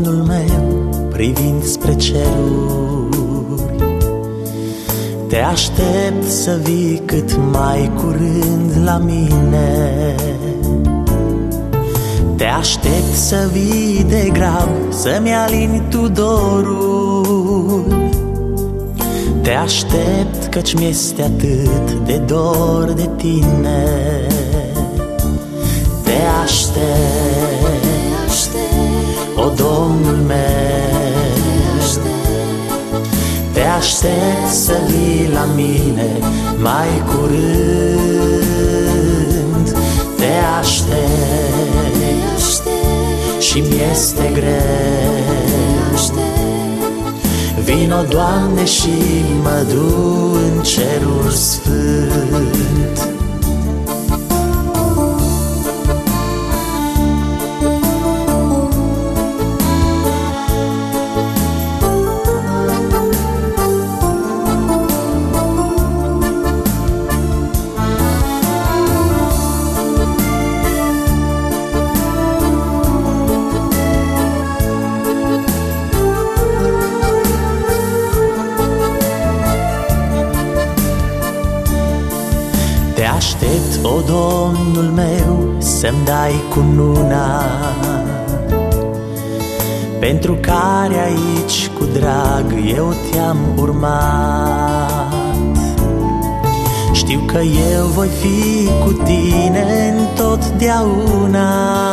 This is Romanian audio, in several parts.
Domnul meu, privind spre ceruri, te aștept să vii cât mai curând la mine. Te aștept să vii de grab, să-mi alini tu dorul. Te aștept căci mi-este atât de dor de tine. Te aștept, o Domnul meu, te aștept să vii la mine mai curând. Te aștept și mi-este greu. Vino, Doamne, și mă du în cerul sfânt. Te aștept, o Domnul meu, să-mi dai cununa, pentru care aici cu drag eu te-am urmat. Știu că eu voi fi cu tine întotdeauna.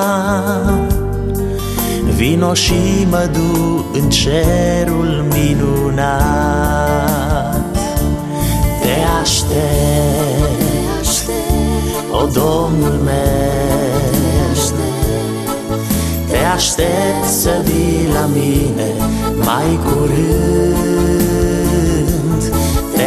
Vino și mă du în cerul minunat. Te aștept, o Domnul meu, te aștept să vii la mine mai curând. Te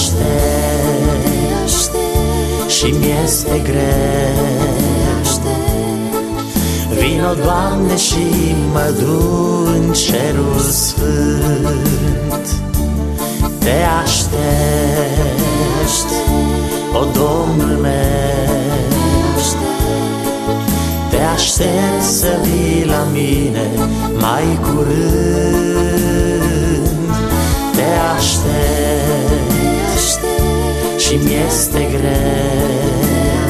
aștept și mi-este greu. Vino, Doamne, și mă du în cerul sfânt. Te aștept, o Domnul meu, te aștept să vii la mine mai curând. Te aștept și mi-este greu.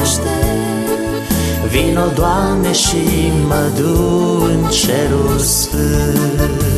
Vino, Doamne, și mă du în cerul sfânt.